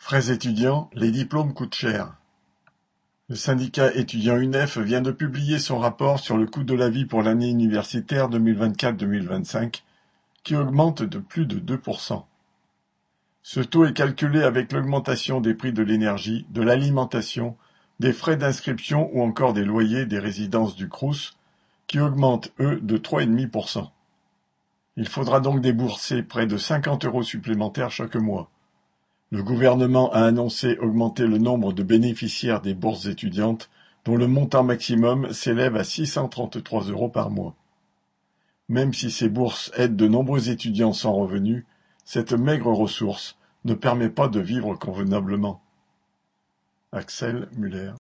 Frais étudiants, les diplômes coûtent cher. Le syndicat étudiant UNEF vient de publier son rapport sur le coût de la vie pour l'année universitaire 2024-2025, qui augmente de plus de 2%. Ce taux est calculé avec l'augmentation des prix de l'énergie, de l'alimentation, des frais d'inscription ou encore des loyers des résidences du Crous, qui augmentent, eux, de 3,5%. Il faudra donc débourser près de 50 € supplémentaires chaque mois. Le gouvernement a annoncé augmenter le nombre de bénéficiaires des bourses étudiantes, dont le montant maximum s'élève à 633 € par mois. Même si ces bourses aident de nombreux étudiants sans revenus, cette maigre ressource ne permet pas de vivre convenablement. Axel Muller